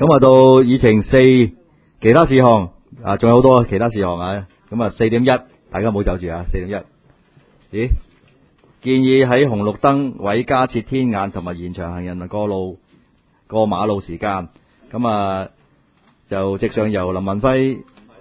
咁啊，到議程4其他事項啊，仲有好多其他事項啊。咁啊，4.1，大家唔好走住啊。4.1，咦？建議喺紅綠燈位加設天眼同埋延長行人過馬路時間。咁啊，就直上由林文輝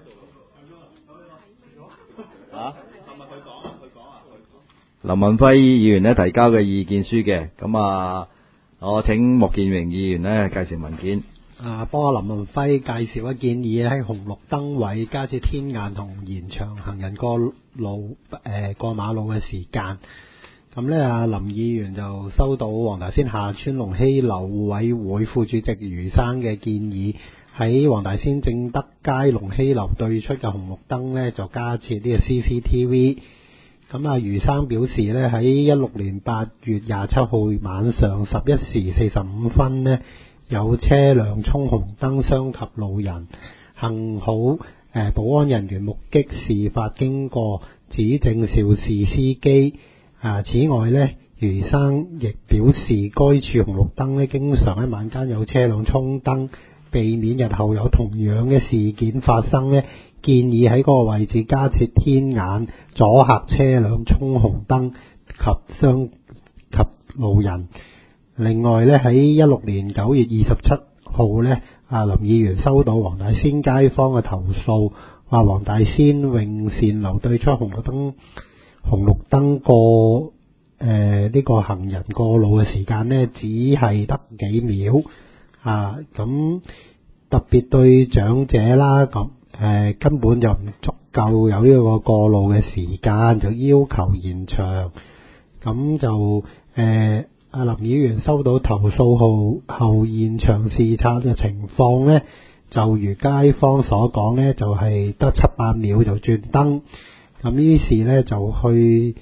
林文輝議員呢提交嘅意見書嘅。咁啊，我請莫建榮議員呢介紹文件。 幫我林文輝介紹一建議喺紅綠燈位加設天眼同延長行人過馬路嘅時間。咁呢，林議員就收到黃大仙下村龍禧樓互委會副主席余生嘅建議，喺黃大仙正德街龍禧樓對出嘅紅綠燈呢就加設呢個 CCTV。咁啊，余生表示呢，喺16年8月27號晚上11時45分呢，有車輛衝紅燈傷及路人，幸好保安人員目擊事發經過，指證肇事司機。此外呢，余生亦表示，該處紅綠燈呢經常喺晚間有車輛衝燈，避免日後有同樣嘅事件發生呢，建議喺嗰個位置加設天眼，阻嚇車輛衝紅燈及路人。另外呢，喺16年9月27號呢，林議員收到黃大仙街坊嘅投訴，話黃大仙永善樓對出紅綠燈過呢個行人過路嘅時間呢，只係得幾秒咁特別對長者啦，根本就唔足夠有呢個過路嘅時間，就要求延長。咁就林議員收到投訴後現場視察嘅情況呢，就如街坊所講呢，就係得7-8秒就轉燈。咁於是呢，就去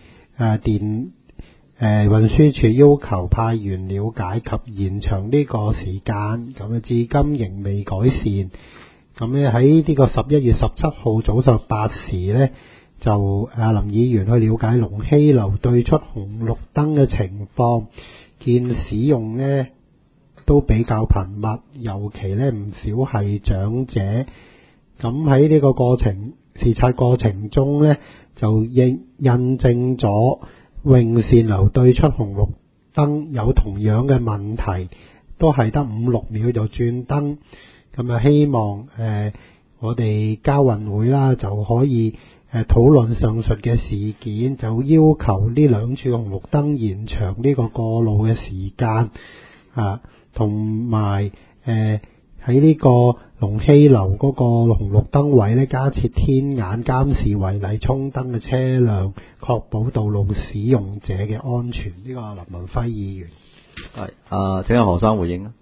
運輸署要求派員了解及延長呢個時間，咁至今仍未改善。咁咧喺呢個11月17號早上8時呢，就林議員去了解龍禧樓對出紅綠燈嘅情況，見使用呢都比較頻密，尤其呢唔少係長者。咁喺呢個視察過程中呢，就印證咗永善樓對出紅綠燈有同樣嘅問題，都係得5-6秒就轉燈。咁啊，希望我哋交運會啦就可以討論上述嘅事件，就要求呢兩處紅綠燈延長呢個過路嘅時間同埋喺呢個龍禧樓嗰個紅綠燈位呢加設天眼監視違例衝燈嘅車輛，確保道路使用者嘅安全。呢個林文輝議員係請阿何生回應啊。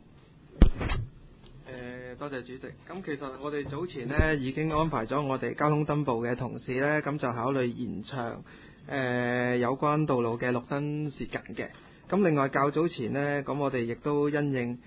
多謝主席。咁其實我哋早前呢已經安排咗我哋交通燈部嘅同事呢，咁就考慮延長有關道路嘅綠燈時間嘅。咁另外較早前呢，咁我哋亦都因應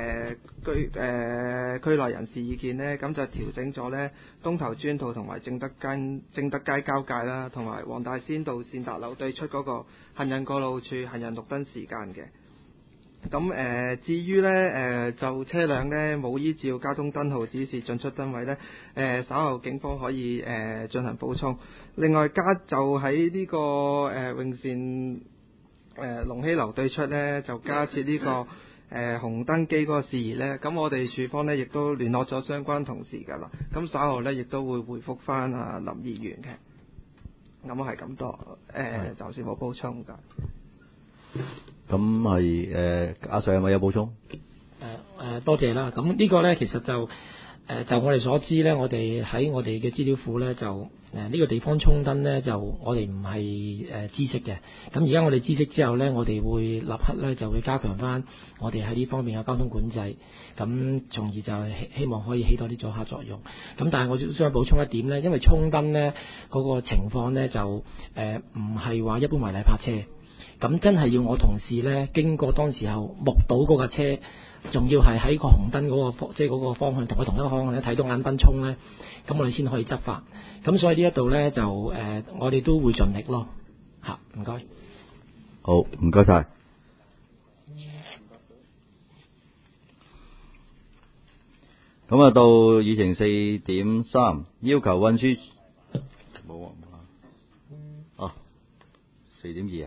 區內人士意見呢，咁就調整咗呢東頭專道同埋正德街交界啦，同埋黃大仙道善達樓對出嗰個行人過路處行人綠燈時間嘅。咁至於呢，就車輛呢冇依照交通燈號指示進出燈位呢，稍後警方可以進行補充。另外就喺呢個永善龍禧樓對出呢，就加設呢個紅燈機嗰個事宜呢。咁我哋署方呢亦都聯絡咗相關同事㗎啦。咁稍後呢亦都會回覆翻林議員嘅。咁係咁多，暫時冇補充㗎。 咁係阿 Sir 係咪有補充？ 多謝啦。咁呢個呢，其實就我哋所知呢，我哋喺我哋嘅資料庫呢，就呢個地方衝燈呢，就我哋唔係知悉嘅。咁而家我哋知悉之後呢，我哋會立刻呢就會加強翻我哋喺呢方面嘅交通管制，咁從而就希望可以起到啲阻嚇作用。咁但係我想補充一點呢，因為衝燈呢嗰個情況呢，就唔係話一般違例泊車。咁真係要我同事呢經過當時候目睹嗰架車，仲要係喺個紅燈嗰個即係嗰個方向同佢同一個方向咧睇到眼燈衝呢，咁我哋先可以執法。咁所以呢一度呢，就我哋都會盡力咯。唔該。 好，唔該晒。 咁啊，到議程4.3，要求運輸冇啊，4.2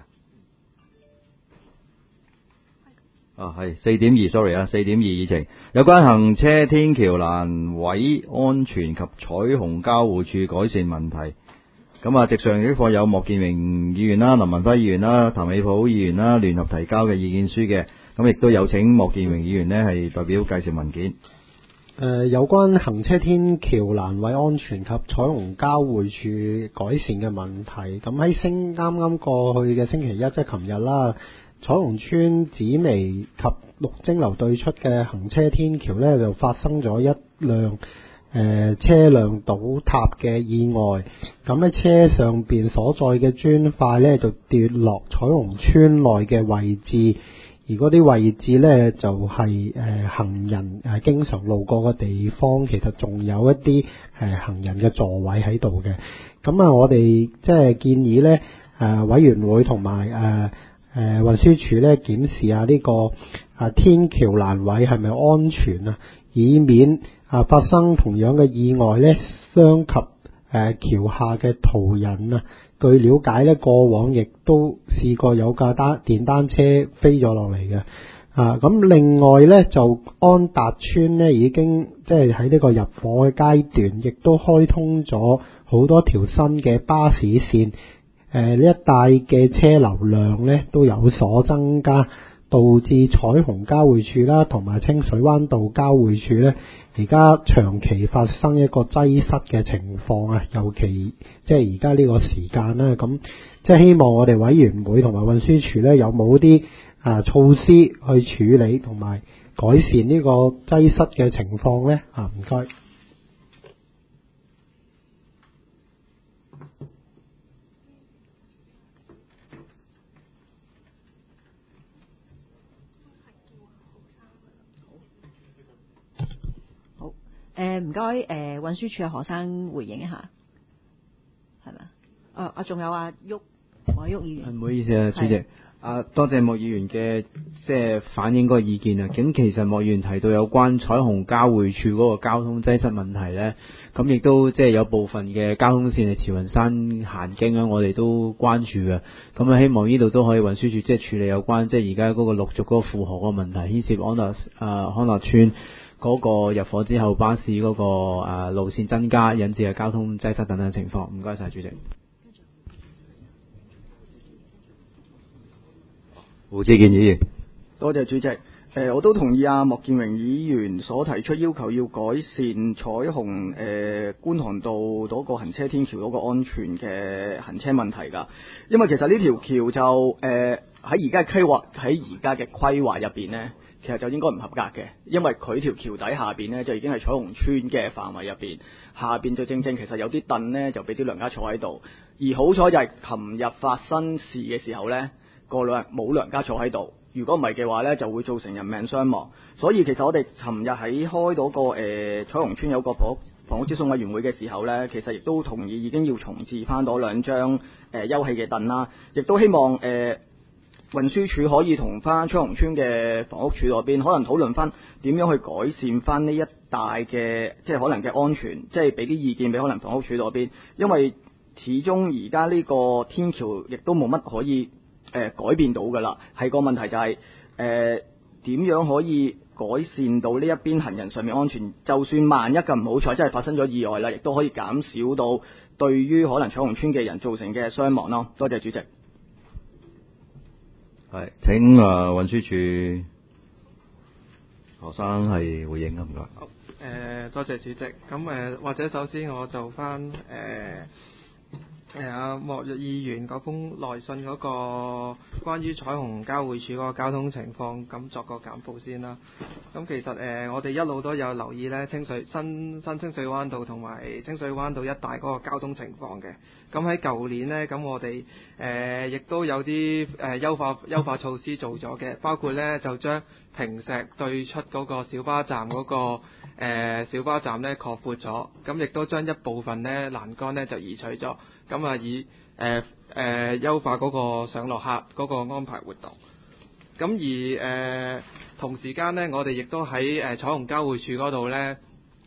係4.2 ，sorry 4.2議程，有關行車天橋欄位安全及彩虹交匯處改善問題。咁啊，席上呢課有莫建榮議員啦、林文輝議員啦、譚美普議員啦，聯合提交嘅意見書嘅。咁亦都有請莫建榮議員呢係代表介紹文件。 有關行車天橋欄位安全及彩虹交匯處改善嘅問題，咁喺啱啱過去嘅星期一，即係琴日啦，彩虹村紫薇及綠晶樓對出嘅行車天橋呢，就發生咗一輛車輛倒塌嘅意外。咁喺車上邊所載嘅磚塊呢，就跌落彩虹村內嘅位置。而嗰啲位置呢，就係行人經常路過嘅地方，其實仲有一啲行人嘅座位喺度嘅。咁啊，我哋即係建議呢，委員會同埋運輸署呢，檢視下呢個天橋欄位係咪安全啊，以免發生同樣嘅意外呢，傷及橋下嘅途人啊。據了解呢，過往亦都試過有架電單車飛咗落嚟嘅。咁另外呢，就安達邨呢已經即係喺呢個入伙嘅階段，亦都開通咗好多條新嘅巴士線。呢一帶嘅車流量呢都有所增加，導致彩虹交匯處啦同埋清水灣道交匯處呢，而家長期發生一個擠塞嘅情況啊，尤其即係而家呢個時間啦，咁即係希望我哋委員會同埋運輸署呢，有冇啲措施去處理同埋改善呢個擠塞嘅情況呢？唔該。 唔該，運輸署嘅何生回應一下，係咪？仲有黃毓議員。 唔好意思啊，主席。多謝莫議員嘅即係反映嗰個意見啊。咁其實莫議員提到有關彩虹交匯處嗰個交通擠塞問題呢，咁亦都即係有部分嘅交通線係慈雲山行經啊，我哋都關注嘅。咁啊，希望呢度都可以運輸署即係處理有關即係而家嗰個陸續嗰個負荷嗰個問題，牽涉康樂村嗰個入伙之後巴士嗰個路線增加，引致嘅交通擠塞等等情況。唔該晒，主席。 胡志健議員， 多謝主席。我都同意莫建榮議員所提出要求，要改善彩虹觀塘道嗰個行車天橋嗰個安全嘅行車問題㗎。因為其實呢條橋就喺而家嘅規劃入邊呢，其實就應該唔合格嘅，因為佢條橋底下邊呢，就已經係彩虹村嘅範圍入邊，下邊就正其實有啲凳呢，就俾啲娘家坐喺度，而好彩就係琴日發生事嘅時候呢，冇娘家坐喺度。如果唔係嘅話呢，就會造成人命傷亡。所以其實我哋尋日喺開到個彩虹村有個房屋諮詢委員會嘅時候呢，其實亦都同意已經要重置翻嗰兩張休憩嘅凳啦，亦都希望運輸署可以同翻彩虹村嘅房屋署嗰邊可能討論翻點樣去改善翻呢一帶嘅即係可能嘅安全，即係俾啲意見俾可能房屋署嗰邊，因為始終而家呢個天橋亦都冇乜可以改變到㗎啦，係個問題就係點樣可以改善到呢一邊行人上面安全？就算萬一咁唔好彩真係發生咗意外啦，亦都可以減少到對於可能彩虹村嘅人造成嘅傷亡咯。多謝主席。 係請運輸署何生係回應啊，唔該。 好，多謝主席。咁或者首先我就翻莫議員嗰封來信嗰個關於彩虹交匯處嗰個交通情況，咁作個簡報先啦。咁其實我哋一路都有留意呢新清水灣道同埋清水灣道一帶嗰個交通情況嘅。咁喺舊年呢，咁我哋亦都有啲優化措施做咗嘅，包括呢就將坪石對出嗰個小巴站嗰個小巴站呢擴闊咗，咁亦都將一部分呢欄杆呢就移除咗。咁以優化嗰個上落客嗰個安排活動。咁而同時間呢，我哋亦都喺彩虹交匯處嗰度呢，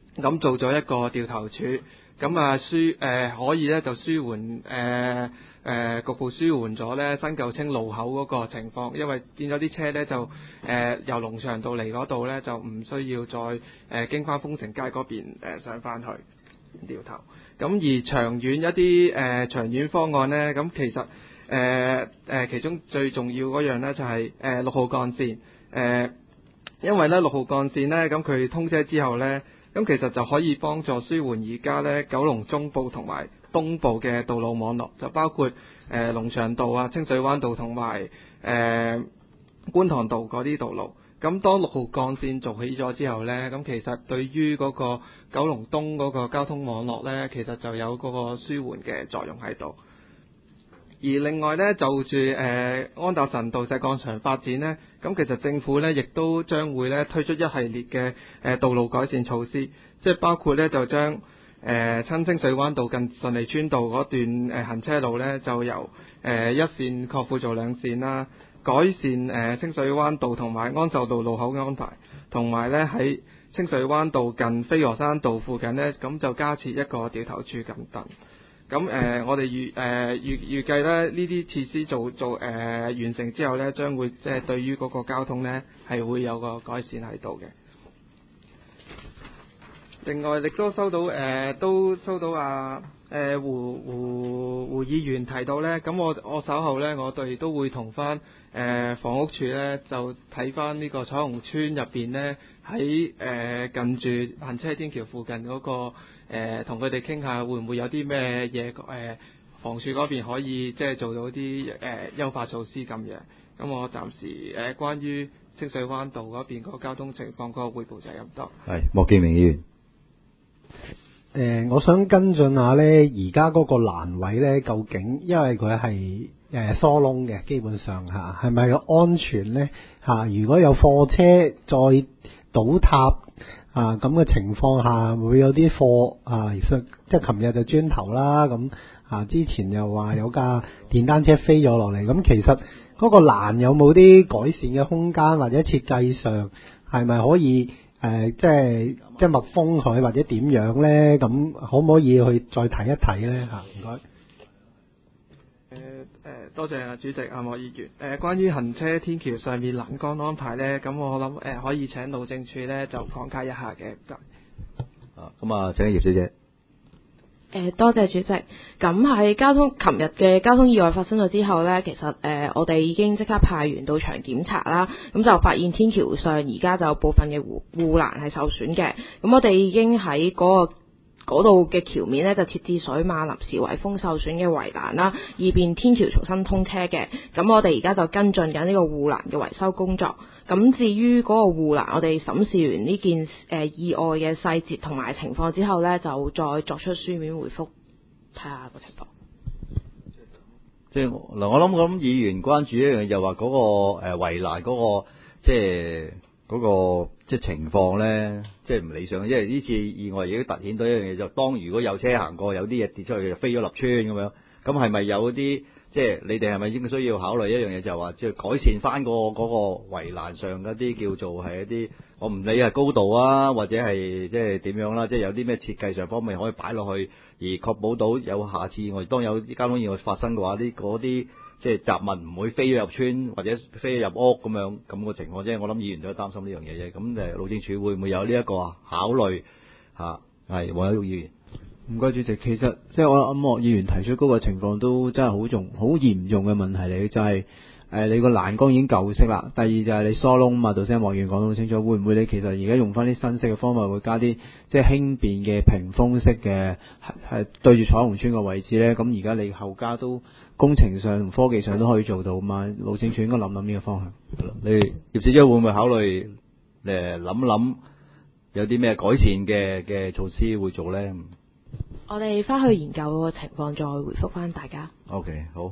咁做咗一個掉頭處，咁可以咧就舒緩局部舒緩咗咧新舊青路口嗰個情況，因為見咗啲車咧就由龍翔道嚟嗰度咧就唔需要再經翻豐城街嗰邊上翻去掉頭。咁而長遠一啲長遠方案咧，咁其實其中最重要嗰樣咧就係6號幹線因為咧6號幹線咧咁佢通車之後咧，咁其實就可以幫助舒緩而家咧九龍中部同埋東部嘅道路網絡，就包括龍翔道啊、清水灣道同埋觀塘道嗰啲道路。咁當6號幹線做起咗之後呢，咁其實對於嗰個九龍東嗰個交通網絡呢，其實就有嗰個舒緩嘅作用喺度。而另外呢，就住安達臣道石礦場發展呢，咁其實政府呢亦都將會呢推出一系列嘅道路改善措施，即係包括呢就將親清水灣道近順利村道嗰段行車路呢，就由一線擴闊做兩線啦。改善清水灣道同埋安秀道路口嘅安排，同埋咧喺清水灣道近飛鵝山道附近呢，咁就加設一個掉頭處咁等。咁我哋預計咧呢啲設施完成之後呢，將會即係對於嗰個交通呢係會有個改善喺度嘅。另外亦都收到胡議員提到呢，咁我稍後呢，我哋都會同翻房屋署呢，就睇翻呢個彩虹村入邊呢，喺近住行車天橋附近嗰個同佢哋傾下，會唔會有啲咩嘢房署嗰邊可以即係做到啲優化措施咁樣。咁我暫時關於清水灣道嗰邊個交通情況嗰個彙報就係咁多。 係莫建明議員。 我想跟進下呢，而家嗰個欄位呢，究竟因為佢係疏窿嘅，基本上係咪安全呢？如果有貨車再倒塌咁嘅情況下，會有啲貨即係琴日就磚頭啦，咁之前又話有架電單車飛咗落嚟，咁其實嗰個欄有冇啲改善嘅空間，或者設計上係咪可以？即係密封佢或者點樣咧？咁可唔可以去再睇一睇咧？唔該。 多謝主席莫議員。關於行車天橋上面欄杆安排咧，咁我諗可以請路政署咧就講解一下嘅。唔該。 咁請葉小姐。 多謝主席。咁喺琴日嘅交通意外發生咗之後呢，其實我哋已經即刻派員到場檢查啦。咁就發現天橋上而家就有部分嘅護欄係受損嘅。咁我哋已經喺嗰度嘅橋面呢，就設置水馬臨時圍封受損嘅圍欄啦，以便天橋重新通車嘅。咁我哋而家就跟進緊呢個護欄嘅維修工作。咁至於嗰個護欄，我哋審視完呢件意外嘅細節同埋情況之後呢，就再作出書面回覆，睇下個情況。 即係我諗議員關注一樣嘢，就話嗰個圍欄嗰個即係嗰個即係情況咧，即係唔理想。因為呢次意外亦都凸顯到一樣嘢，就當如果有車行過，有啲嘢跌出去就飛咗落村咁樣，咁係咪有啲？即係你哋係咪應該需要考慮一樣嘢，就係話即係改善翻嗰個圍欄上嗰啲叫做係一啲，我唔理係高度啊，或者係即係點樣啦，即係有啲咩設計上方面可以擺落去，而確保到有下次意外，當有啲交通意外發生嘅話，嗰啲即係雜物唔會飛咗入村或者飛咗入屋咁個情況。即係我諗議員都擔心呢樣嘢啫。咁路政署會唔會有呢一個考慮嚇？係黃有玉議員。 唔該主席，其實即係我諗莫議員提出嗰個情況都真係好嚴重嘅問題嚟嘅，就係你個欄杆已經舊式啦，第二就係你疏窿嘛，頭先莫議員講得好清楚，會唔會你其實而家用翻啲新式嘅方法，會加啲即係輕便嘅屏風式嘅係對住彩虹村嘅位置咧？咁而家你後加都工程上同科技上都可以做到嘛？路政署應該諗呢個方向。 你葉小姐會唔會考慮諗有啲咩改善嘅措施會做咧？ 我哋翻去研究個情況，再回覆翻大家。 OK， 好。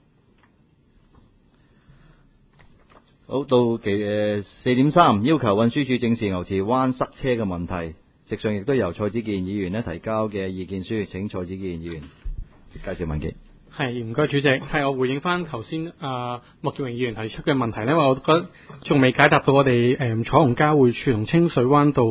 好到4.3，要求運輸署正視牛池灣塞車嘅問題。直上亦都由蔡子健議員提交嘅意見書，請蔡子健議員介紹文件。 係，唔該主席，係我回應翻頭先莫建榮議員提出嘅問題，因為我覺得仲未解答到我哋彩虹交匯處同清水灣道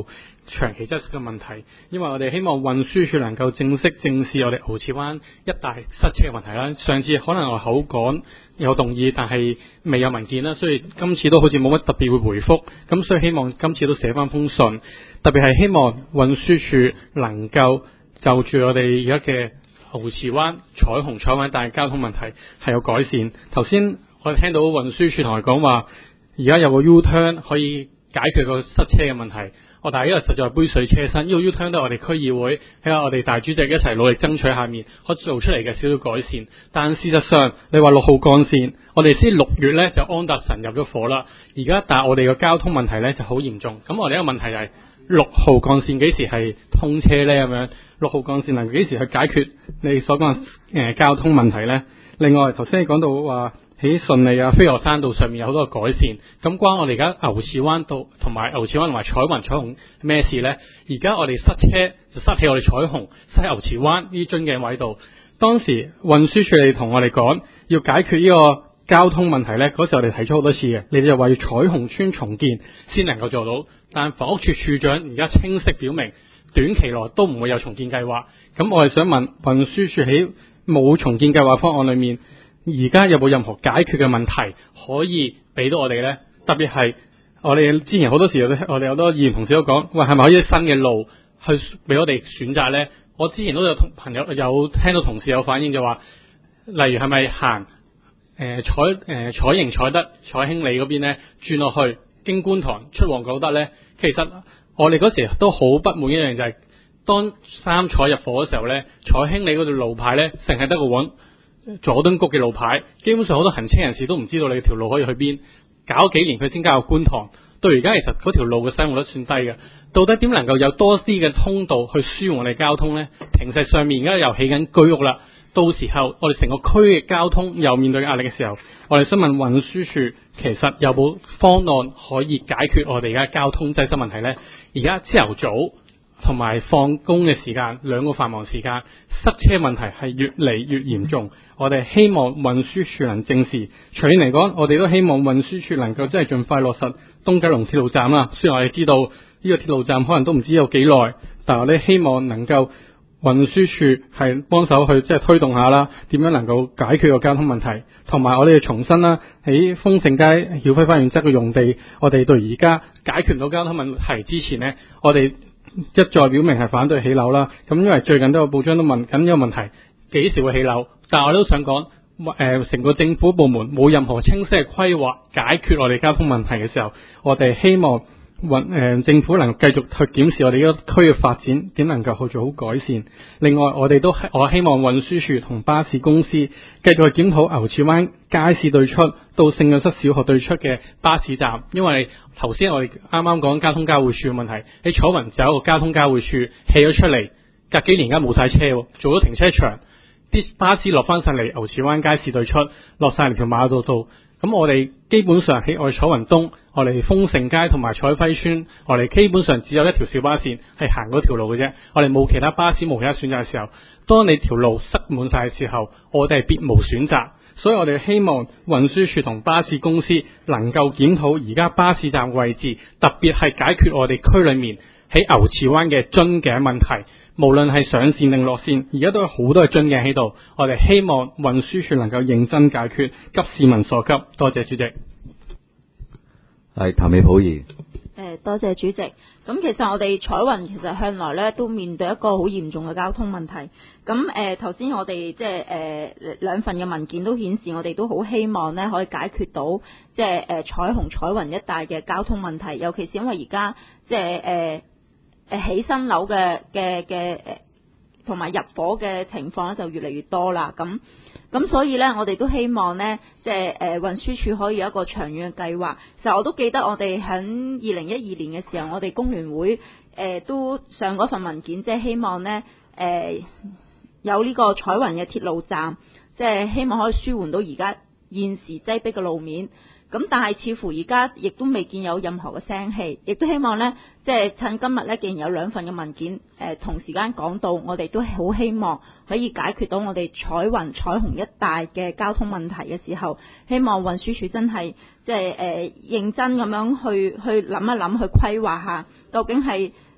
長期擠塞嘅問題，因為我哋希望運輸署能夠正式正視我哋牛池灣一帶塞車嘅問題啦。上次可能我口講有動議，但係未有文件啦，所以今次都好似冇乜特別會回覆，咁所以希望今次都寫翻封信，特別係希望運輸署能夠就住我哋而家嘅牛池灣、彩虹一帶交通問題係有改善。頭先我聽到運輸署同我講話，而家有個 U-turn 可以解決個塞車嘅問題。但係因為實在係杯水車薪，呢個 U-turn 都係我哋區議會喺我哋大主席一齊努力爭取下面可做出嚟嘅少少改善。但事實上，你話6號幹線，我哋先6月咧就安達臣入咗伙啦。而家但係我哋嘅交通問題咧就好嚴重。咁我哋一個問題係6號幹線幾時係通車咧？咁樣6號幹線能幾時去解決你所講嘅交通問題咧？另外頭先你講到話喺順利啊、飛鵝山道上面有好多改善，咁關我哋而家牛池灣道同埋牛池灣同埋彩虹咩事呢？而家我哋塞車就塞喺我哋彩虹、塞喺牛池灣呢啲樽頸位度。當時運輸署你同我哋講要解決呢個交通問題呢，嗰時我哋提出好多次嘅，你哋就話要彩虹村重建先能夠做到，但房屋署署長而家清晰表明短期內都唔會有重建計劃。咁我哋想問運輸署喺冇重建計劃方案裏面，而家有冇任何解決嘅問題可以俾到我哋呢？特別係我哋之前好多時候我哋好多議員同事都講，喂，係咪可以新嘅路去俾我哋選擇呢？我之前都有朋友有聽到同事有反映就話，例如係咪行彩盈彩德彩興里嗰邊呢，轉落去經觀塘出旺角得呢？其實我哋嗰時都好不滿一樣就係，當三彩入伙嘅時候呢，彩興里嗰條路牌呢，淨係得個揾佐敦谷嘅路牌，基本上好多行車人士都唔知道你條路可以去邊，搞幾年佢先加入觀塘，到而家其實嗰條路嘅使用率算低嘅。到底點能夠有多啲嘅通道去舒緩我哋交通呢？平石上面而家又起緊居屋啦，到時候我哋成個區嘅交通又面對壓力嘅時候，我哋想問運輸署其實有冇方案可以解決我哋而家交通擠塞問題呢？而家朝頭早同埋放工嘅時間兩個繁忙時間，塞車問題係越嚟越嚴重。我哋希望運輸署能正視。長遠嚟講，我哋都希望運輸署能夠真係盡快落實東九龍鐵路站啦。雖然我哋知道呢個鐵路站可能都唔知有幾耐，但係我哋希望能夠運輸署係幫手去即係推動下啦，點樣能夠解決個交通問題。同埋我哋重申啦，喺豐盛街曉輝花園側嘅用地，我哋到而家解決唔到交通問題之前呢，我哋一再表明係反對起樓啦。咁因為最近都有報章都問緊呢個問題幾時會起樓，但係我都想講成個政府部門冇任何清晰嘅規劃解決我哋交通問題嘅時候，我哋希望政府能夠繼續去檢視我哋呢個區嘅發展點能夠去做好改善。另外我希望運輸署同巴士公司繼續去檢討牛池灣街市對出到聖約瑟小學對出嘅巴士站，因為頭先我哋啱啱講交通交匯處嘅問題，喺彩雲就有一個交通交匯處起咗出嚟，隔幾年而家冇晒車，做咗停車場，啲巴士落翻上嚟牛池灣街市對出，落晒嚟條馬路度。咁我哋基本上喺我哋彩雲東、我哋豐盛街同埋彩輝村，我哋基本上只有一條小巴線係行嗰條路嘅啫。我哋冇其他巴士，冇其他選擇嘅時候，當你條路塞滿晒嘅時候，我哋係別無選擇。所以我哋希望運輸署同巴士公司能夠檢討而家巴士站位置，特別係解決我哋區裏面喺牛池灣嘅樽頸問題。無論係上線定落線，而家都有好多嘅樽頸喺度。我哋希望運輸署能夠認真解決，急市民所急。多謝主席。 係譚美普儀。 多謝主席。咁其實我哋彩雲其實向來咧都面對一個好嚴重嘅交通問題。咁頭先我哋即係兩份嘅文件都顯示，我哋都好希望咧可以解決到即係彩虹彩雲一帶嘅交通問題，尤其是因為而家即係起新樓嘅同埋入伙嘅情況咧就越嚟越多啦。咁所以咧，我哋都希望咧，即係運輸署可以有一個長遠嘅計劃。其實我都記得我哋喺2012年嘅時候，我哋工聯會都上嗰份文件，即係希望咧有呢個彩雲嘅鐵路站，即係希望可以舒緩到而家現時擠迫嘅路面。咁但係似乎而家亦都未見有任何嘅聲氣，亦都希望呢，即係趁今日呢，既然有兩份嘅文件同時間講到，我哋都好希望可以解決到我哋彩雲彩虹一帶嘅交通問題嘅時候，希望運輸署真係即係認真咁樣去諗一諗，去規劃下究竟係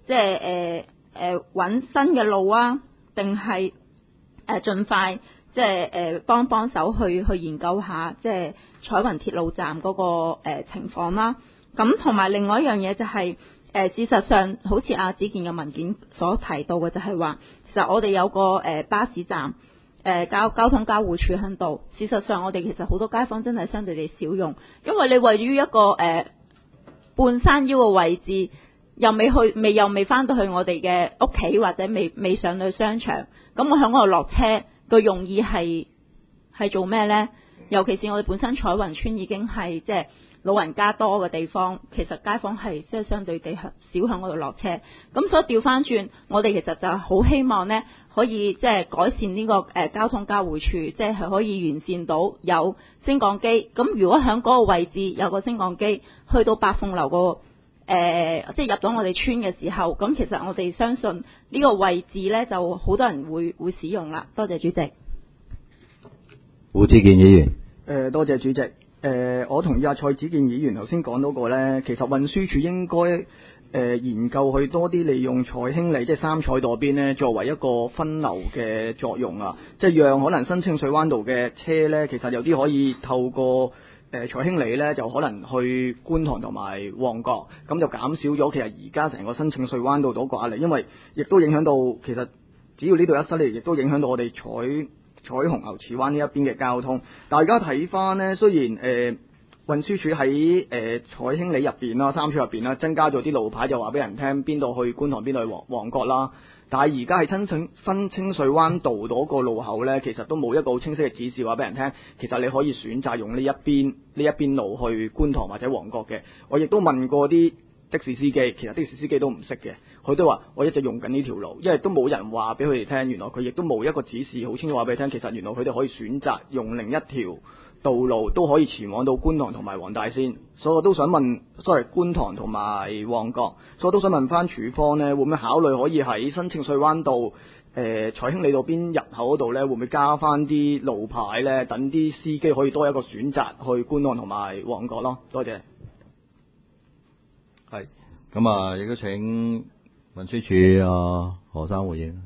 即係揾新嘅路啊，定係盡快即係幫手去研究下即係彩雲鐵路站嗰個情況啦。咁同埋另外一樣嘢就係事實上好似阿子健嘅文件所提到嘅，就係話其實我哋有個巴士站交通交匯處喺度。事實上我哋其實好多街坊真係相對地少用，因為你位於一個半山腰嘅位置，又未翻到去我哋嘅屋企，或者未上到去商場，咁我喺嗰度落車個用意係做咩呢？尤其是我哋本身彩雲村已經係即係老人家多嘅地方，其實街坊係即係相對地少喺嗰度落車，咁所以調翻轉，我哋其實就好希望呢可以即係改善呢個交通交匯處，即係可以完善到有升降機。咁如果喺嗰個位置有個升降機，去到百鳳樓個即係入到我哋村嘅時候，咁其實我哋相信呢個位置呢就好多人會使用啦。多謝主席。 胡志健議員。 多謝主席。我同意阿蔡子健議員頭先講到個呢，其實運輸署應該研究去多啲利用彩興里即係三彩道邊呢，作為一個分流嘅作用啊，即係讓可能新清水灣道嘅車呢，其實有啲可以透過彩興里呢，就可能去觀塘同埋旺角，咁就減少咗其實而家成個新清水灣道嗰個壓力，因為亦都影響到其實只要呢度一失利，亦都影響到我哋彩虹牛池灣呢一邊嘅交通。但係而家睇翻呢，雖然運輸署喺彩興里入邊啦、三彩入邊啦，增加咗啲路牌，就話俾人聽邊度去觀塘，邊度去旺角啦。但係而家喺新清水灣道嗰個路口呢，其實都冇一個好清晰嘅指示話俾人聽，其實你可以選擇用呢一邊路去觀塘或者旺角嘅。我亦都問過啲的士司機，其實的士司機都唔識嘅，佢都話我一直用緊呢條路，因為都冇人話俾佢哋聽，原來佢亦都冇一個指示好清楚話俾你聽，其實原來佢哋可以選擇用另一條道路都可以前往到觀塘同埋黃大仙。所以我都想問觀塘同埋旺角，所以我都想問翻署方呢，會唔會考慮可以喺新清水灣道彩興里道邊入口嗰度呢，會唔會加翻啲路牌呢？等啲司機可以多一個選擇去觀塘同埋旺角咯。多謝。 係，咁啊，亦都請運輸署何生回應。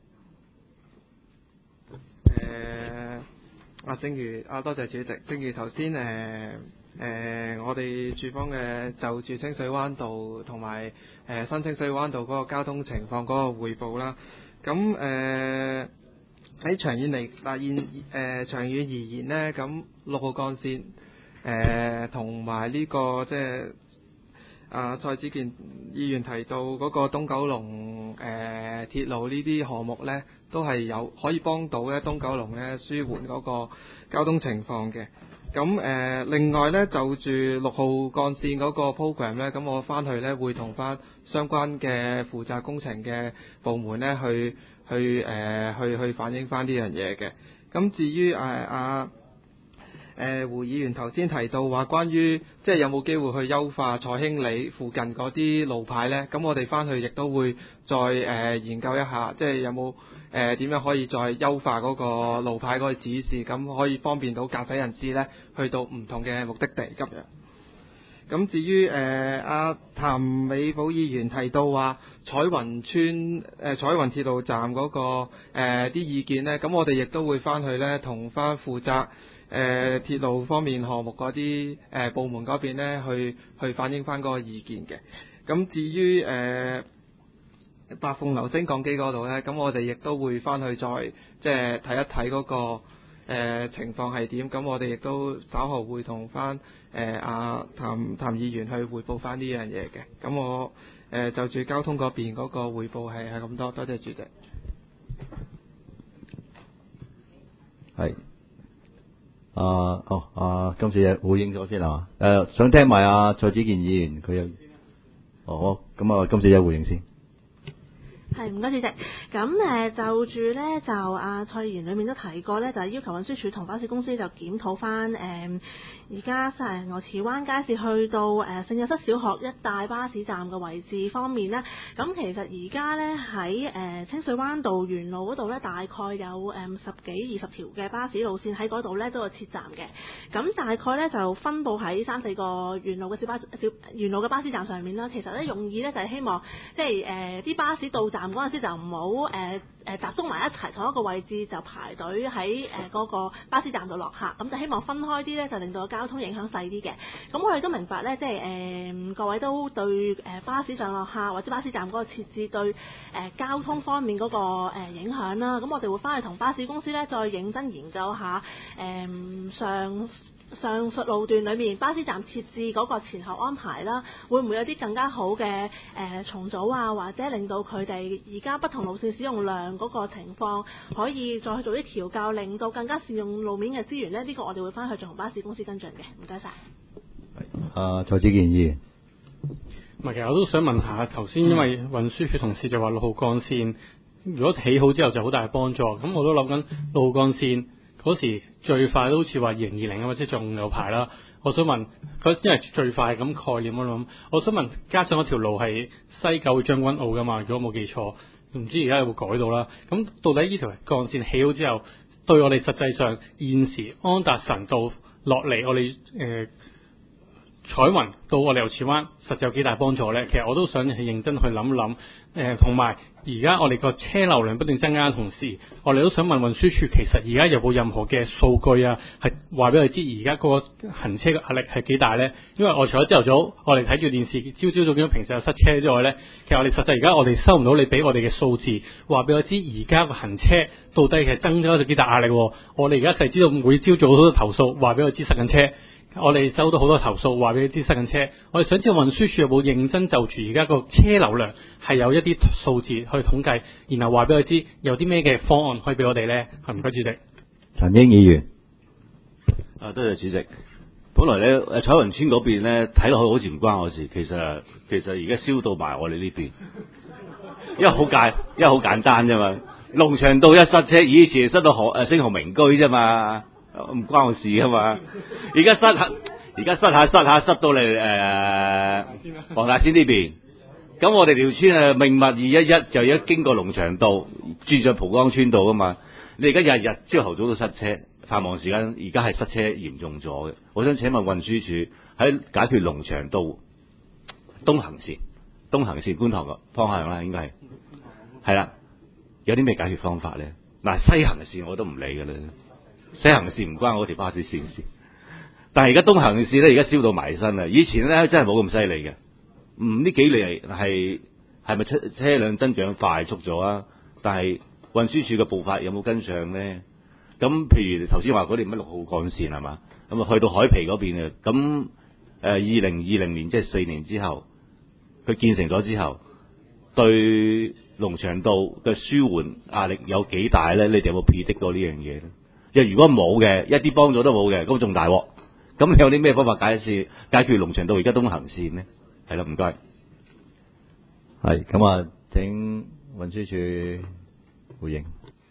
正如多謝主席，正如頭先我哋署方嘅就住清水灣道同埋新清水灣道嗰個交通情況嗰個匯報啦。咁喺長遠嚟長遠而言呢，咁6號幹線同埋呢個即係蔡子健議員提到嗰個東九龍鐵路呢啲項目呢，都係有可以幫到咧東九龍呢舒緩嗰個交通情況嘅。咁另外呢，就住6號幹線嗰個 program 呢，咁我翻去呢會同翻相關嘅負責工程嘅部門呢去反映翻呢樣嘢嘅。咁至於胡議員頭先提到話關於即係有冇機會去優化彩興里附近嗰啲路牌呢？咁我哋翻去亦都會再研究一下，即係有冇點樣可以再優化嗰個路牌嗰個指示，咁可以方便到駕駛人士呢去到唔同嘅目的地咁樣。咁至於譚美寶議員提到話彩雲鐵路站嗰個啲意見呢，咁我哋亦都會翻去呢同翻負責鐵路方面項目嗰啲部門嗰邊呢去反映翻嗰個意見嘅。咁至於百鳳樓升降機嗰度呢，咁我哋亦都會翻去再即係睇一睇嗰個情況係點。咁我哋亦都稍後會同翻譚議員去匯報翻呢樣嘢嘅。咁我就住交通嗰邊嗰個匯報係咁多。多謝主席。 係。今次回應咗先係嘛？想聽埋蔡子健議員佢有，好，咁今次有回應先。 係唔該主席，咁就住咧就蔡議員裏面都提過咧，就係要求運輸署同巴士公司就檢討翻而家牛池灣街市去到聖若瑟小學一帶巴士站嘅位置方面咧，咁其實而家咧喺清水灣道沿路嗰度咧，大概有10幾20條嘅巴士路線喺嗰度咧都有設站嘅，咁大概咧就分佈喺3、4個沿路嘅巴士站上面啦。其實咧用意咧就係希望即係啲巴士到站嗰陣時就唔好集中埋一齊同一個位置就排隊喺嗰個巴士站度落客，咁就希望分開啲咧，就令到個交通影響細啲嘅。咁我哋都明白咧，即係各位都對巴士上落客或者巴士站嗰個設置對交通方面嗰個影響啦。咁我哋會翻去同巴士公司咧再認真研究下上述路段裏面巴士站設置嗰個前後安排啦，會唔會有啲更加好嘅重組啊，或者令到佢哋而家不同路線使用量嗰個情況可以再去做啲調校，令到更加善用路面嘅資源呢？呢個我哋會翻去再同巴士公司跟進嘅。唔該晒。 蔡子健議員。 唔係，其實我都想問下，頭先因為運輸署同事就話6號幹線如果起好之後就好大幫助，咁我都諗緊6號幹線嗰時最快都好似話2020啊，或者仲有排啦。我想問，佢因為最快咁概念我諗，我想問，加上嗰條路係西九將軍澳噶嘛？如果冇記錯，唔知而家有冇改到啦？咁到底呢條幹線起好之後，對我哋實際上現時安達臣道落嚟，我哋彩雲到我哋牛池灣，實際有幾大幫助呢？其實我都想去認真去諗諗，同埋而家我哋個車流量不斷增加嘅同時，我哋都想問運輸署，其實而家有冇任何嘅數據啊，係話俾我哋知而家個行車嘅壓力係幾大呢？因為我除咗朝頭早我哋睇住電視，朝早見到平時有塞車之外呢，其實我哋實際而家我哋收唔到你俾我哋嘅數字，話俾我知而家個行車到底係增加咗幾大壓力。我哋而家係知道每朝早好多投訴，話俾我知塞緊車。我哋收到好多投訴，話俾你知塞緊車。我哋想知道運輸署有冇認真就住而家個車流量係有一啲數字去統計，然後話俾我知有啲咩嘅方案可以俾我哋呢？唔該，主席。 陳英議員。 多謝主席。本來咧彩雲村嗰邊咧睇落去好似唔關我事，其實而家燒到埋我哋呢邊，因為好簡單啫嘛。龍翔道一塞車，以前塞到星河名居啫嘛。唔關我事噶嘛，而家塞下到嚟黃大仙呢邊，咁我哋條村命密211就而家經過龍翔道，轉咗蒲崗村道噶嘛。你而家日日朝頭早都塞車，繁忙時間而家係塞車嚴重咗嘅。我想請問運輸署喺解決龍翔道東行線觀塘嘅方向啦，應該係啦，有啲咩解決方法咧？嗱，西行線我都唔理㗎啦。西行線唔關我條巴士線事，但係而家東行線咧，而家燒到埋身啦。以前咧真係冇咁犀利嘅，呢幾年係咪車輛增長快速咗啊？但係運輸署嘅步伐有冇跟上咧？咁譬如頭先話嗰啲乜6號幹線係嘛，咁啊去到海皮嗰邊啊，咁2020年即係4年之後，佢建成咗之後，對龍翔道嘅舒緩壓力有幾大咧？你哋有冇 predict到呢樣嘢咧？如果冇嘅，一啲幫助都冇嘅，咁仲大鑊。咁你有啲咩方法解決龍翔道而家東行線呢？係啦，唔該。 係咁啊，請運輸署回應。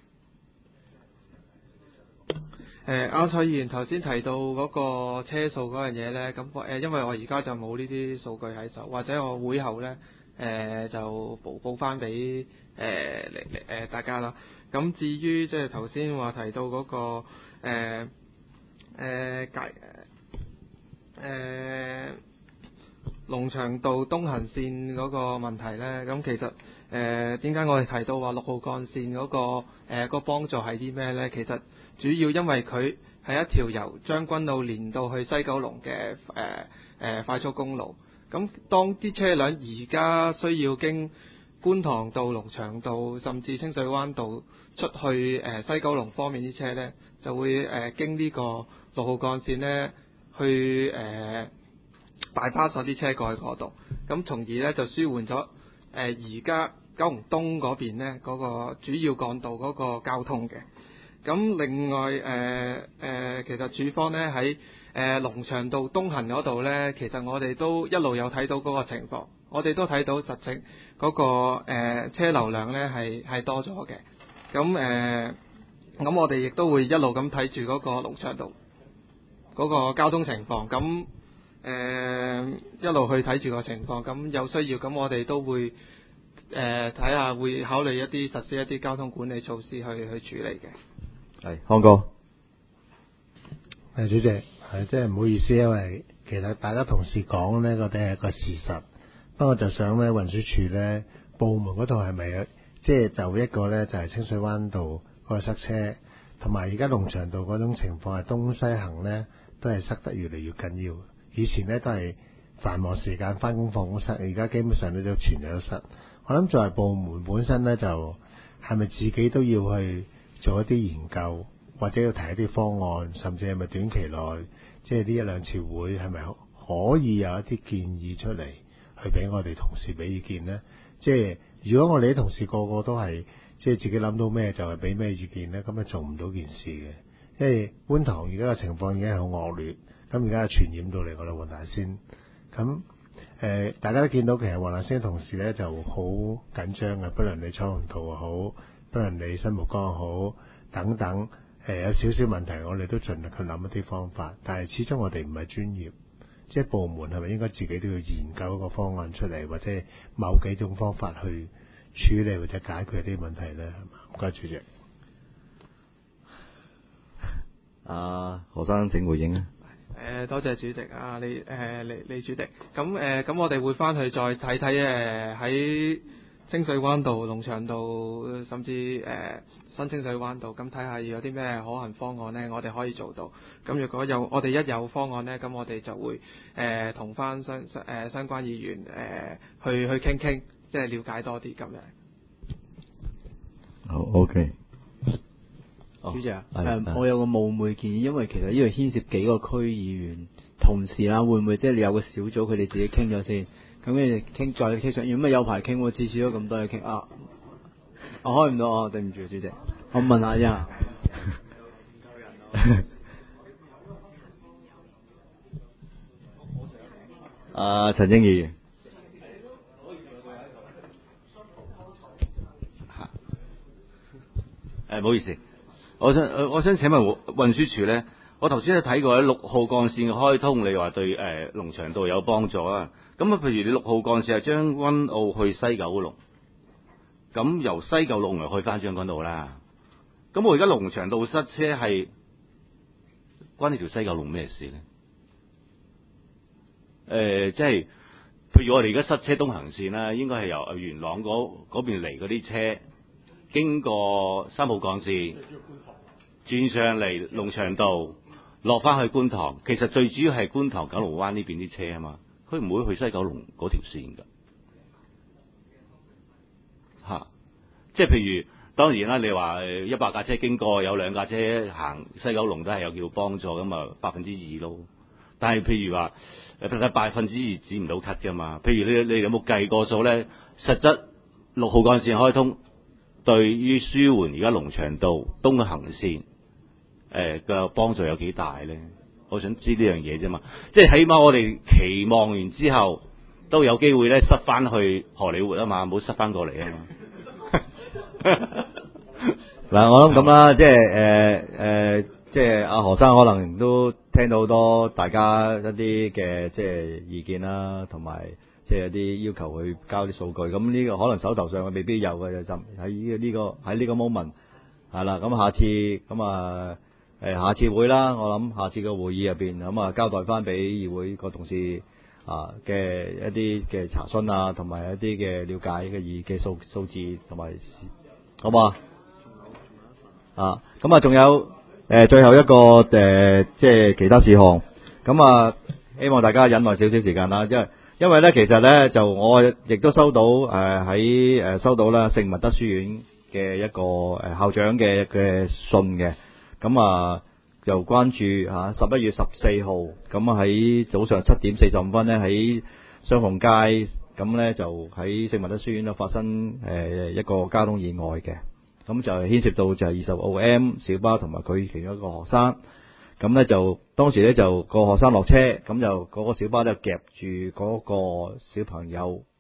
啱蔡議員頭先提到嗰個車數嗰樣嘢呢，咁因為我而家就冇呢啲數據喺手，或者我會後呢就報翻俾大家啦。咁至於即係頭先話提到嗰個龍翔道東行線嗰個問題呢，咁其實點解我哋提到話6號幹線嗰個幫助係啲咩呢？其實主要因為佢係一條由將軍澳連到去西九龍嘅快速公路。咁當啲車輛而家需要經觀塘道、龍翔道甚至清水灣道出去西九龍方面啲車呢，就會經呢個6號幹線呢去bypass咗啲車過去嗰度，咁從而呢就舒緩咗而家九龍東嗰邊呢嗰個主要幹道嗰個交通嘅。咁另外其實署方呢喺龍翔道東行嗰度呢，其實我哋都一路有睇到嗰個情況。 我哋都睇到實情嗰個車流量呢係多咗嘅。咁我哋亦都會一路咁睇住嗰個龍翔道嗰個交通情況，咁一路去睇住個情況，咁有需要咁我哋都會睇下會考慮實施一啲交通管理措施去處理嘅。 係康哥。 主席，即係唔好意思，因為其實大家同事講呢個係一個事實，不過就想呢運輸署呢部門嗰度係咪即係就一個呢，就係清水灣道嗰個塞車，同埋而家龍翔道嗰種情況係東西行呢都係塞得越嚟越緊要。以前呢都係繁忙時間翻工放工塞，而家基本上都全日都塞。我諗作為部門本身呢，就係咪自己都要去做一啲研究，或者要提一啲方案，甚至係咪短期內即係呢一兩次會係咪可以有一啲建議出嚟，去俾我哋同事俾意見呢？即係如果我哋啲同事個個都係即係自己諗到咩就係俾咩意見呢，咁啊做唔到件事嘅。因為觀塘而家嘅情況已經係好惡劣，咁而家係傳染到嚟我哋黃大仙，咁大家都見到其實黃大仙嘅同事呢就好緊張嘅，不論你彩虹道又好，不論你新蒲崗又好等等。有少少問題，我哋都盡力去諗一啲方法，但係始終我哋唔係專業，即係部門係咪應該自己都要研究一個方案出嚟，或者某幾種方法去處理或者解決啲問題呢？唔該，主席。 何生請回應啊。 多謝主席啊，李主席。咁我哋會翻去再睇睇喺清水灣道、龍翔道，甚至新清水灣道，咁睇下有啲咩可行方案呢？我哋可以做到。咁如果我哋一有方案呢，咁我哋就會同翻相關議員去傾，即係了解多啲咁樣。 好 OK。 主席我有個冒昧建議，因為其實呢度牽涉幾個區議員同事啦，會唔會即係你有個小組，佢哋自己傾咗先，咁你哋傾再傾上，如果咪有排傾喎，次次都咁多嘢傾啊！我開唔到對唔住主席，我問下啫。 陳英議員。 唔好意思，我想請問運輸署咧，我頭先都睇過喺6號幹線嘅開通，你話對龍翔道有幫助啊？咁啊，譬如你6號幹線係將軍澳去西九龍，咁由西九龍去翻將軍澳啦。咁我而家龍翔道塞車係關呢條西九龍咩事咧？即係譬如我哋而家塞車東行線啦，應該係由元朗嗰邊嚟嗰啲車，經過3號幹線轉上嚟龍翔道，落翻去觀塘。其實最主要係觀塘九龍灣呢邊啲車啊嘛，佢唔會去西九龍嗰條線㗎。即係譬如當然啦，你話100架車經過，有2架車行西九龍都係有叫幫助咁啊，2%咯。但係譬如話2%止唔到咳㗎嘛。譬如你有冇計過數咧？實質6號幹線開通，對於舒緩而家龍翔道東行線嘅幫助有幾大咧？我想知呢樣嘢啫嘛。即係起碼我哋期望完之後，都有機會咧塞翻去荷里活啊嘛，唔好塞翻過嚟啊嘛。 嗱，我諗咁啦，即係阿何生可能都聽到好多大家一啲嘅即係意見啦，同埋即係一啲要求去交啲數據。咁呢個可能手頭上未必有嘅，就喺呢個 moment 係啦。咁下次會啦，我諗下次嘅會議入邊咁啊，交代翻俾議會個同事嘅一啲嘅查詢啊，同埋一啲嘅了解嘅數字同埋。好嘛？咁仲有最後一個即係其他事項。咁希望大家忍耐少少時間啦，因為咧其實咧就我亦都收到收到啦聖文德書院嘅一個校長嘅信嘅。咁就關注11月14號咁喺早上7點45分咧喺雙鳳街。咁咧就喺聖文德書院度發生一個交通意外嘅，咁就牽涉到就係20號 M 小巴同埋佢其中一個學生，咁咧就當時咧就個學生落車，咁就嗰個小巴咧夾住嗰個小朋友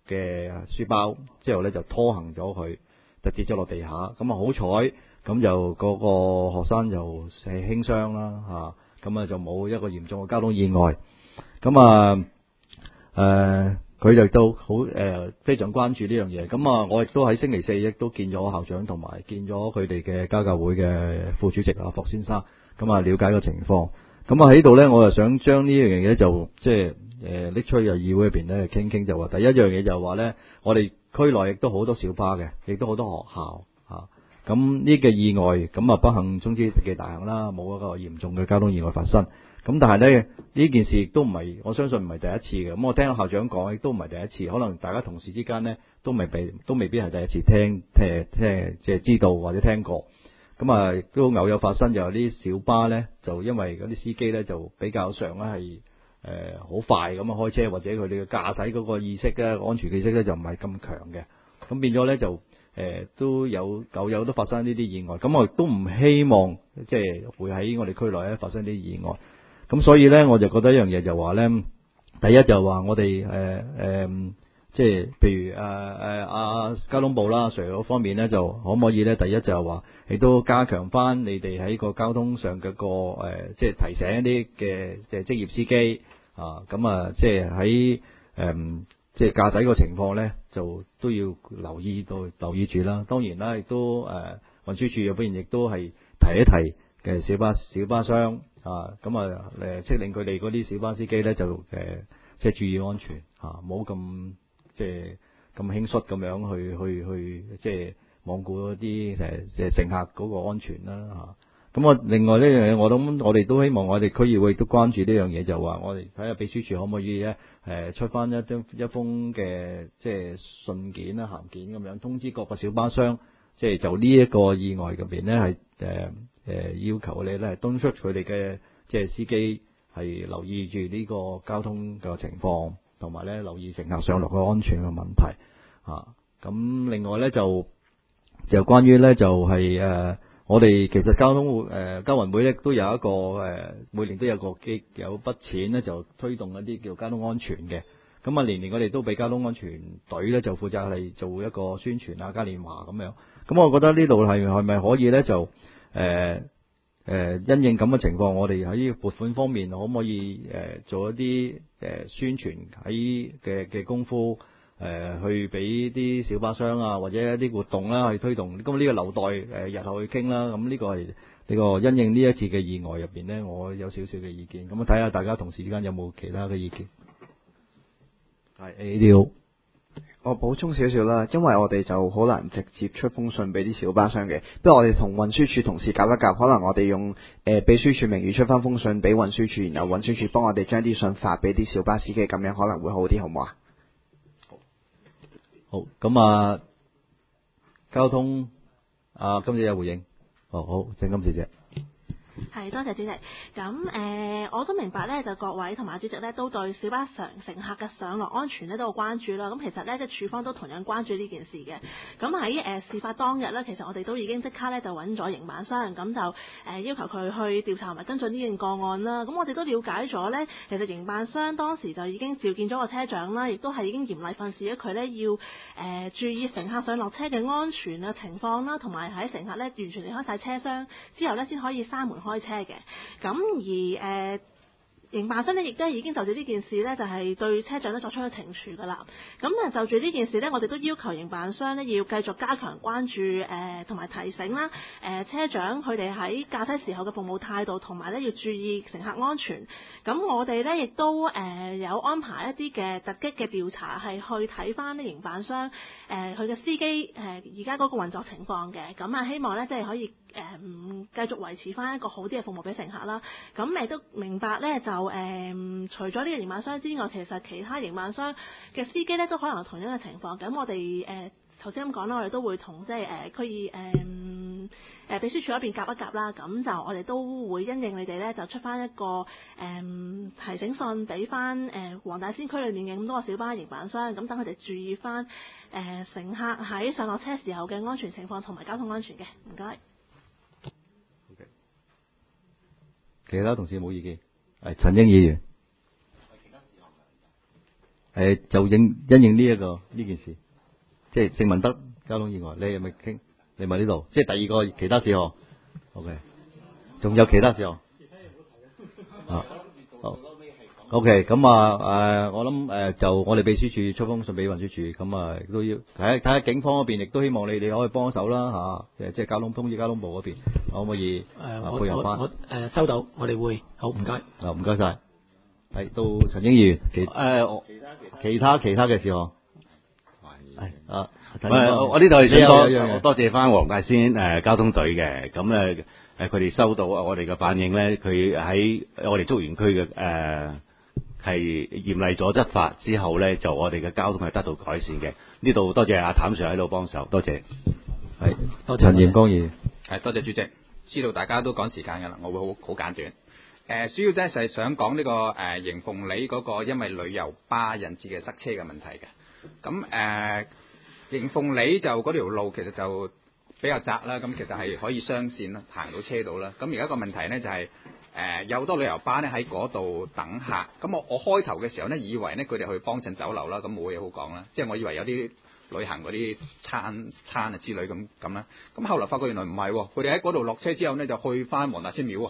嘅書包，之後咧就拖行咗佢，就跌咗落地下。咁好彩，咁就嗰個學生就係輕傷啦咁就冇一個嚴重嘅交通意外。咁佢就都好非常關注呢樣嘢。咁我亦都喺星期四亦都見咗校長同埋見咗佢哋嘅家教會嘅副主席霍先生，了解個情況。咁喺度咧，我就想將呢樣嘢就即係拎出去議會入邊咧傾傾，就話第一樣嘢就話咧，我哋區內亦都好多小巴嘅，亦都好多學校咁呢個意外咁不幸中之嘅大幸啦，冇一個嚴重嘅交通意外發生。咁但係咧呢件事亦都唔係，我相信唔係第一次嘅。咁我聽校長講亦都唔係第一次，可能大家同事之間咧都未必係第一次聽即係知道或者聽過。咁都偶有發生，就有啲小巴咧，就因為嗰啲司機咧就比較上咧係好快咁開車，或者佢哋嘅駕駛嗰個意識咧、安全意識咧就唔係咁強嘅，咁變咗咧就都有偶有都發生呢啲意外。咁我亦都唔希望即係會喺我哋區內咧發生啲意外。咁所以咧我就覺得一樣嘢就話咧，第一就話我哋即係譬如交通部啦，Sir 嗰方面咧就可唔可以咧？第一就係話，亦都加強翻你哋喺個交通上嘅即係提醒一啲嘅即係職業司機即係喺即係駕駛個情況咧，就都要留意住啦。當然啦，亦都運輸署入邊亦都係提一提嘅小巴商即係令佢哋嗰啲小巴司機咧就即係注意安全唔好咁即係咁輕率咁樣去即係罔顧一啲乘客嗰個安全啦咁另外呢樣嘢，我哋都希望我哋區議會都關注呢樣嘢，就話我哋睇下秘書處可唔可以咧出翻一封嘅即係信件啦、函件咁樣通知各個小巴商，即係就呢一個意外入邊咧係要求你咧敦促佢哋嘅即係司機係留意住呢個交通嘅情況。同埋咧，留意乘客上落嘅安全嘅問題咁另外咧就關於咧就係我哋其實交運會咧都有一個每年都有有筆錢咧就推動一啲叫交通安全嘅。咁年年我哋都俾交通安全隊咧就負責係做一個宣傳嘉年華咁樣。咁我覺得呢度係咪可以咧就因應咁嘅情況，我哋喺撥款方面可唔可以做一啲宣傳嘅功夫去俾啲小巴商啊或者一啲活動啦去推動。咁呢個留待日後去傾啦。咁呢個係呢個因應呢一次嘅意外入邊呢，我有少少嘅意見。咁睇下大家同事之間有冇其他嘅意見。係 ADO。 我補充少少啦，因為我哋就好難直接出封信俾啲小巴商嘅，不如我哋同運輸署同事夾一夾，可能我哋用秘書處名義出翻封信俾運輸署，然後運輸署幫我哋將啲信發俾啲小巴司機，咁樣可能會好啲，好唔好啊？ 好，咁交通今次有回應。好，請金小姐。 係，多謝主席。咁我都明白咧，就各位同埋主席咧，都對小巴乘客嘅上落安全咧都好關注啦。咁其實咧，即係署方都同樣關注呢件事嘅。咁喺事發當日咧，其實我哋都已經即刻咧就揾咗營辦商，咁就要求佢去調查同埋跟進呢件個案啦。咁我哋都了解咗咧，其實營辦商當時就已經召見咗個車長啦，亦都係已經嚴厲訓示咗佢咧要注意乘客上落車嘅安全啊情況啦，同埋喺乘客咧完全離開晒車廂之後咧，先可以閂門開車嘅。咁而營辦商呢亦都已經就住呢件事呢，就係對車長呢作出咗懲處㗎啦。咁就住呢件事呢，我哋都要求營辦商呢要繼續加強關注同埋提醒啦車長佢哋喺駕駛時候嘅服務態度，同埋呢要注意乘客安全。咁我哋呢亦都有安排一啲嘅突擊嘅調查，係去睇翻呢營辦商佢嘅司機而家嗰個運作情況嘅。咁希望呢，即係可以繼續維持翻一個好啲嘅服務俾乘客啦。咁都明白呢，就除咗呢個營辦商之外，其實其他營辦商嘅司機呢都可能有同樣嘅情況。咁我哋頭先咁講啦，我哋都會同即係區議秘書處嗰邊夾一夾啦。咁就我哋都會因應你哋呢，就出翻一個提醒信俾翻黃大仙區裏面嘅咁多個小巴營辦商，咁等佢哋注意翻乘客喺上落車時候嘅安全情況同埋交通安全嘅。唔該。 其他同事冇意見。陳英議員。 就因應呢件事，即係聖文德交通意外，你係咪傾？你咪呢度，即係第二個其他事項。OK， 仲有其他事項。好。OK， 咁我諗就我哋秘書處出封信俾運輸署，咁亦都要睇下警方嗰邊，亦都希望你哋可以幫手啦嚇，即係交通部嗰邊可唔可以配合翻？ 我收到，我哋會好唔該。 唔該晒。係到陳英議員，其他嘅事項。 我呢度係想多謝翻黃大仙交通隊嘅，咁咧佢哋收到我哋嘅反應咧，佢喺我哋竹園區嘅係嚴厲咗執法之後咧，就我哋嘅交通係得到改善嘅。呢度多謝阿譚 Sir 喺度幫手，多謝。 係多謝陳炎光議員。 係多謝主席，知道大家都趕時間㗎啦，我會好簡短。主要咧就係想講呢個迎鳳里嗰個因為旅遊巴引致嘅塞車嘅問題嘅。咁迎鳳里就嗰條路其實就比較窄啦，咁其實係可以雙線啦，行到車道啦。咁而家個問題呢，就係有好多旅遊巴呢喺嗰度等客。咁我開頭嘅時候呢，以為呢佢哋去幫襯酒樓啦，咁冇嘢好講啦。即係我以為有啲旅行嗰啲餐啊之類咁啦。咁後來發覺原來唔係喎，佢哋喺嗰度落車之後呢，就去翻黃大仙廟喎。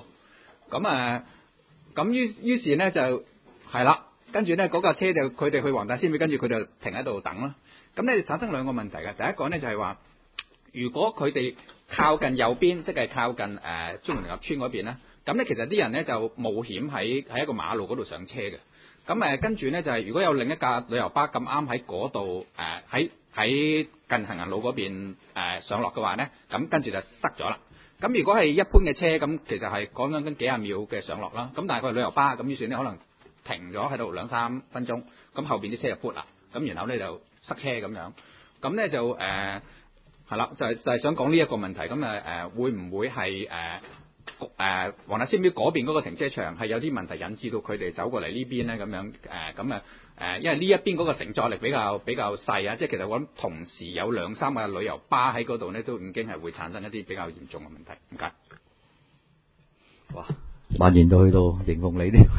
咁於是呢，就係啦，跟住呢，嗰架車就佢哋去黃大仙廟，跟住佢就停喺度等啦。咁咧就產生兩個問題嘅，第一個呢，就係話，如果佢哋靠近右邊，即係靠近中聯合村嗰邊咧，咁咧其實啲人呢就冒險喺一個馬路嗰度上車嘅。咁跟住呢，就係如果有另一架旅遊巴咁啱喺嗰度喺近行人路嗰邊上落嘅話呢，咁跟住就塞咗啦。咁如果係一般嘅車，咁其實係講緊幾廿秒嘅上落啦。咁但係佢係旅遊巴，咁於是呢可能停咗喺度2-3分鐘，咁後邊啲車就撥啦，咁然後呢就塞車咁樣，咁咧就係啦，就係想講呢一個問題，咁會唔會係黃大仙廟嗰邊嗰個停車場係有啲問題引致到佢哋走過嚟呢邊咧咁樣因為呢一邊嗰個承載力比較細啊，即係其實我諗同時有2-3架旅遊巴喺嗰度咧，都已經係會產生一啲比較嚴重嘅問題。唔該。 哇！蔓延到去到迎鳳里添。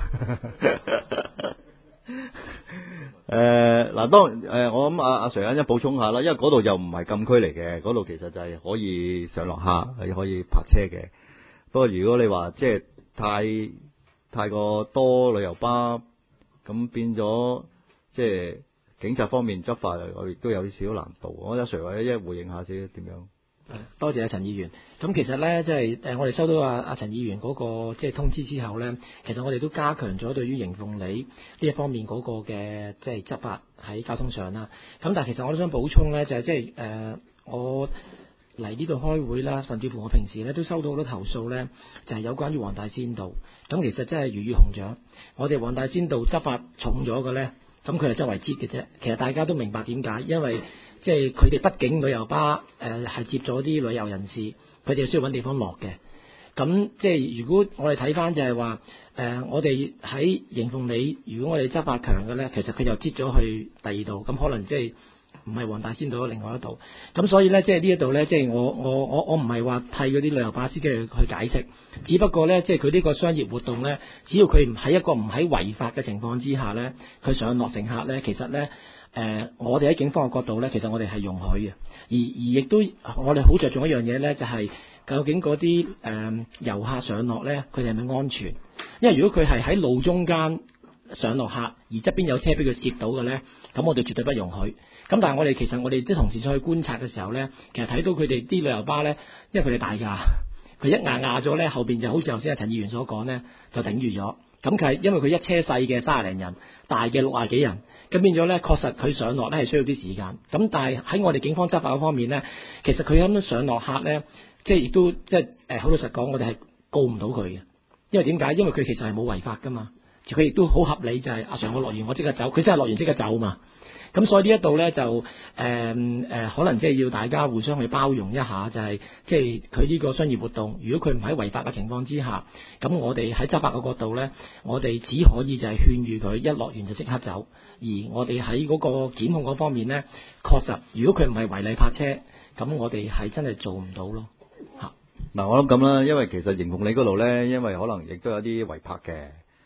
嗱，當然我諗阿 Sir 一補充下啦，因為嗰度又唔係禁區嚟嘅，嗰度其實就係可以上落客，係可以泊車嘅。不過如果你話即係太過多旅遊巴，咁變咗即係警察方面執法，我亦都有少少難度。我阿 Sir 或者一回應下先點樣？ 多謝陳議員。咁其實咧，即係我哋收到阿陳議員嗰個即係通知之後咧，其實我哋都加強咗對於迎鳳里呢一方面嗰個嘅即係執法喺交通上啦。咁但係其實我都想補充咧，就係即係我嚟呢度開會啦，甚至乎我平時咧都收到好多投訴咧，就係有關於黃大仙道。咁其實真係魚與熊掌。我哋黃大仙道執法重咗嘅咧，咁佢係周圍截嘅啫。其實大家都明白點解，因為即係佢哋畢竟旅遊巴係接咗啲旅遊人士，佢哋需要揾地方落嘅。咁即係如果我哋睇翻就係話我哋喺迎鳳里，如果我哋執法強嘅咧，其實佢就接咗去第二度，咁可能即係唔係黃大仙道另外一度。咁所以咧，即係呢一度咧，即係我唔係話替嗰啲旅遊巴司機去解釋，只不過咧，即係佢呢個商業活動咧，只要佢唔喺一個唔喺違法嘅情況之下咧，佢上落乘客咧，其實咧。我哋喺警方嘅角度咧，其實我哋係容許嘅，而亦都我哋好着重一樣嘢咧，就係究竟嗰啲遊客上落咧，佢哋係咪安全？因為如果佢係喺路中間上落客，而側邊有車俾佢攝到嘅咧，咁我哋絕對不容許。咁但係我哋其實我哋啲同事再去觀察嘅時候咧，其實睇到佢哋啲旅遊巴咧，因為佢哋大㗎，佢一壓咗咧，後邊就好似頭先阿陳議員所講咧，就頂住咗。咁佢係因為佢一車細嘅30零人，大嘅60幾人，咁變咗咧，確實佢上落咧係需要啲時間。咁但係喺我哋警方執法嗰方面咧，其實佢咁樣上落客咧，即係亦都即係好老實講，我哋係告唔到佢嘅。因為點解？因為佢其實係冇違法噶嘛，佢亦都好合理，就係阿 Sir 我落完我即刻走，佢真係落完即刻走嘛。咁所以呢一度咧就可能即係要大家互相去包容一下，就係即係佢呢個商業活動，如果佢唔喺違法嘅情況之下，咁我哋喺執法嘅角度咧，我哋只可以就係勸喻佢一落完就即刻走，而我哋喺嗰個檢控嗰方面咧，確實如果佢唔係違例泊車，咁我哋係真係做唔到咯嚇。 嗱，我諗咁啦，因為其實迎鳳里嗰度咧，因為可能亦都有啲違泊嘅，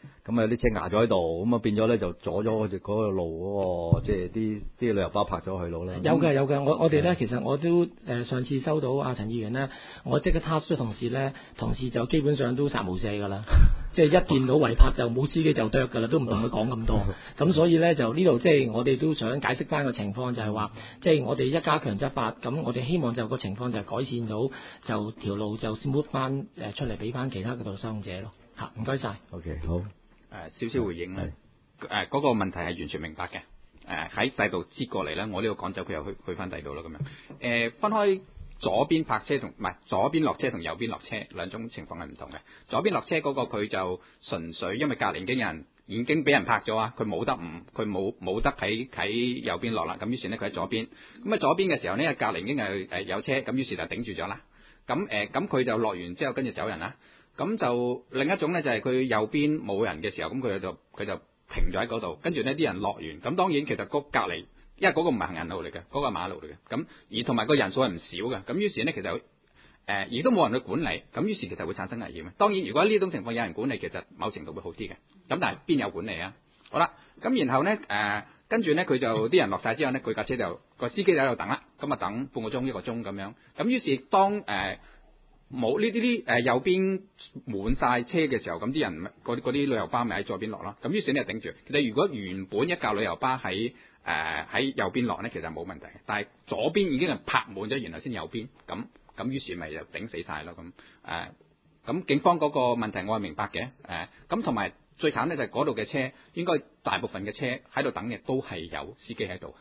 咁有啲車壓咗喺度，咁啊變咗咧就阻咗嗰個路嗰個，即係啲旅遊巴泊咗去路啦。 有嘅，我哋咧其實我都上次收到阿陳議員咧，我即刻 task 咗同事咧，同事就基本上都殺無赦㗎啦，即係一見到違泊就冇司機就啄㗎啦，都唔同佢講咁多。咁所以咧就呢度即係我哋都想解釋翻個情況，就係話即係我哋一加強執法，咁我哋希望就個情況就係改善到，就條路就 smooth 翻出嚟俾翻其他嘅道路使用者咯。嚇，唔該晒。 OK， 好。 少少回應啦。嗰個問題係完全明白嘅。喺第度接過嚟咧，我呢度趕走佢又去翻第度啦咁樣。分開左邊泊車同唔係左邊落車同右邊落車兩種情況係唔同嘅。左邊落車嗰個佢就純粹因為隔離已經俾人泊咗啊，佢冇得喺右邊落啦。咁於是呢，佢喺左邊。咁啊左邊嘅時候呢，隔離已經係有車，咁於是就頂住咗啦。咁佢就落完之後跟住走人啦。咁就另一種咧，就係佢右邊冇人嘅時候，咁佢就停咗喺嗰度，跟住呢啲人落完，咁當然其實隔離，因為嗰個唔係行人路嚟嘅，嗰個係馬路嚟嘅，咁而同埋個人數係唔少嘅，咁於是呢，其實亦都冇人去管理，咁於是其實會產生危險。當然如果呢種情況有人管理，其實某程度會好啲嘅，咁但係邊有管理啊？好啦，咁然後呢，跟住呢，佢就啲人落晒之後呢，佢架車就個司機就喺度等啦，咁啊等半個鐘一個鐘咁樣，咁於是當冇呢啲右邊滿晒車嘅時候，咁啲人嗰啲旅遊巴咪喺左邊落啦。咁於是你就頂住。其實如果原本一架旅遊巴喺右邊落呢，其實冇問題。但係左邊已經係泊滿咗，然後先右邊，咁於是咪就頂死晒咯。咁警方嗰個問題我係明白嘅。咁同埋最慘呢，就係嗰度嘅車，應該大部分嘅車喺度等嘅都係有司機喺度。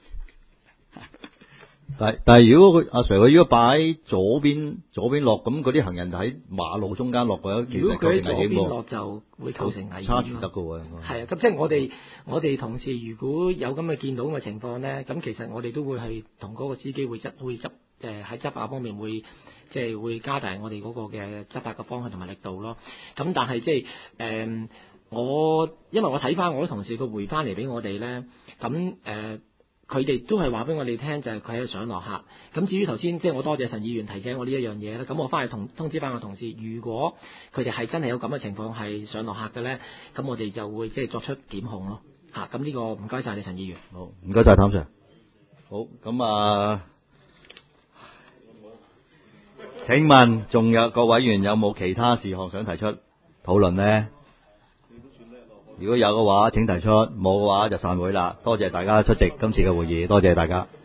但係如果阿 Sir 佢如果擺喺左邊落，咁嗰啲行人就喺馬路中間落嘅，其實如果佢喺左邊落就會構成危險。 差住得嘅喎。 係啊，咁即係我哋同事如果有咁嘅見到咁嘅情況咧，咁其實我哋都會係同嗰個司機會喺執法方面會即係會加大我哋嗰個嘅執法嘅方向同埋力度咯。咁但係即係因為我睇翻我啲同事佢回翻嚟俾我哋咧，咁佢哋都係話俾我哋聽，就係佢喺度上落客。咁至於頭先，即係我多謝陳議員提醒我呢一樣嘢啦。咁我翻去通知翻我同事，如果佢哋係真係有咁嘅情況係上落客嘅咧，咁我哋就會即係作出檢控咯。咁呢個唔該晒你陳議員。 好，唔該晒譚 Sir。好，咁請問仲有各委員有冇其他事項想提出討論呢？如果有嘅話請提出，冇嘅話就散會啦。多謝大家出席今次嘅會議，多謝大家。